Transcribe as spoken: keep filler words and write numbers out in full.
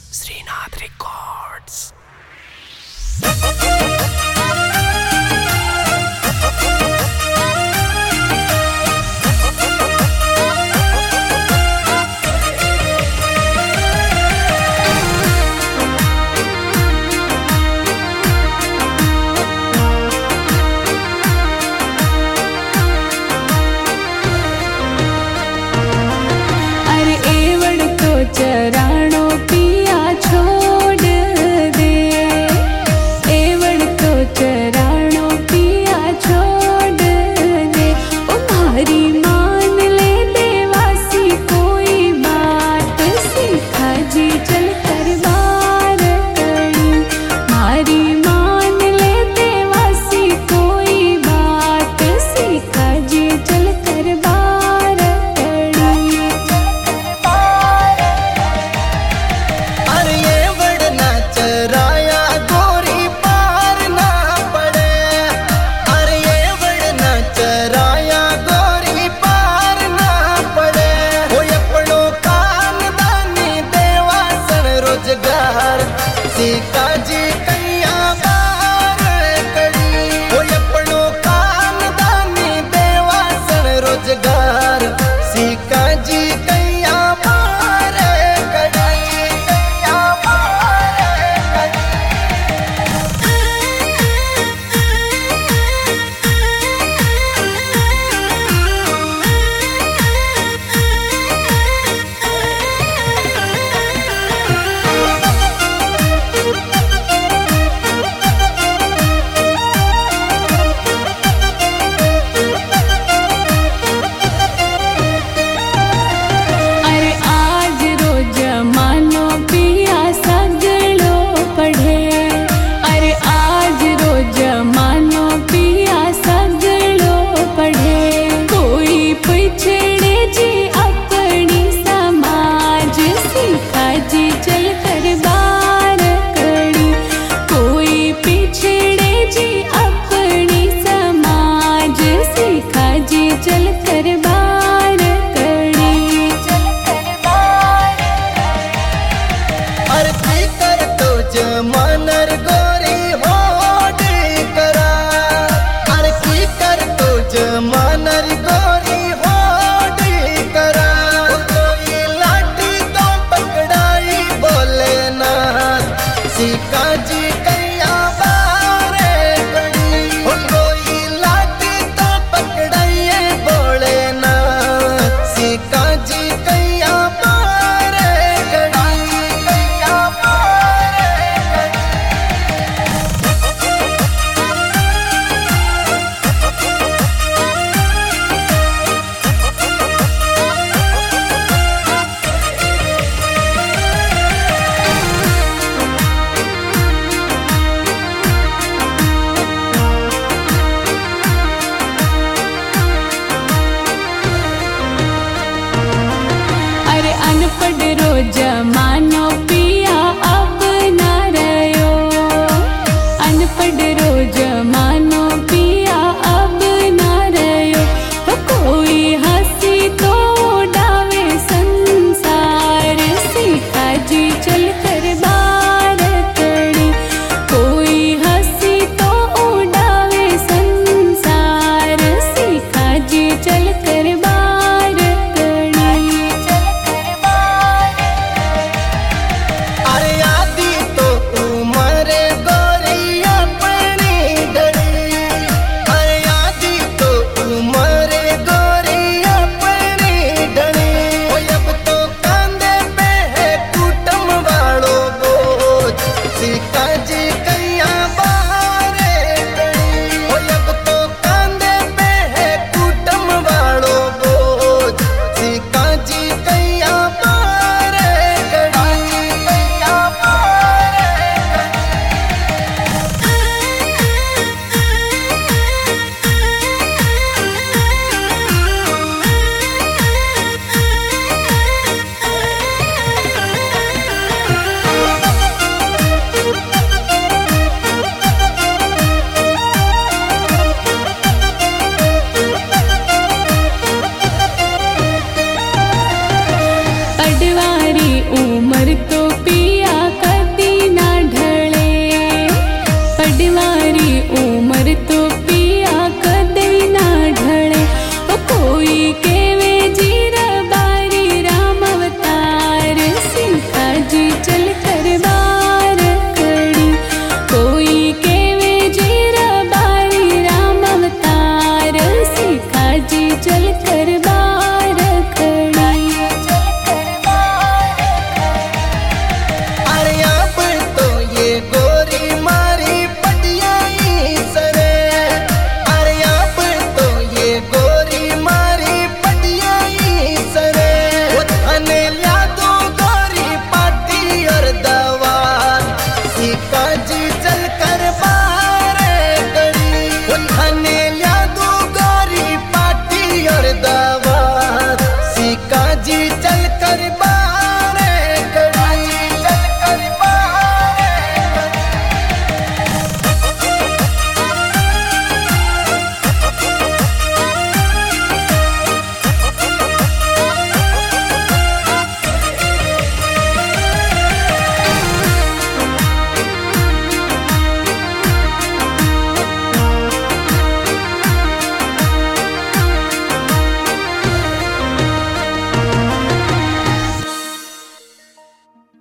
Srinath records. चराणो पिया छोड़ दे, एवड़ तो चराणो पिया छोड़ दे। ओ मारी मान ले देवासी कोई बात, सीखा जी चल कर बार कड़ी। मारी मान ले देवासी कोई बात, सीखा जी चल कर बार कड़ी। सीता जी कैया बार कड़ी, वो अपनो खानदानी देवासन रोजगार। सीता जी कैया बार कड़ी, कैया बार कड़ी। जी चल कर बार कड़ी, कोई पिछड़े जी अपनी समाज। सीखा जी चल कर बार कड़ी, चल कर बार। अरती कर तो जमानर गोरी होड़ करा, अरती कर तो जमानर गोरी होड़ करा। सीता जी कैया बार कड़ी, हो कोई लाठी तो पकड़ाइए बोले ना। सीता जी कैया बार कड़ी, कैया बार कड़ी। अनपढ़ रो जमानो पिया अब न रयो, अनपढ़ रो जमानो पिया अब न रयो। तो कोई हंसी तो डावे संसार, सीखा जी चल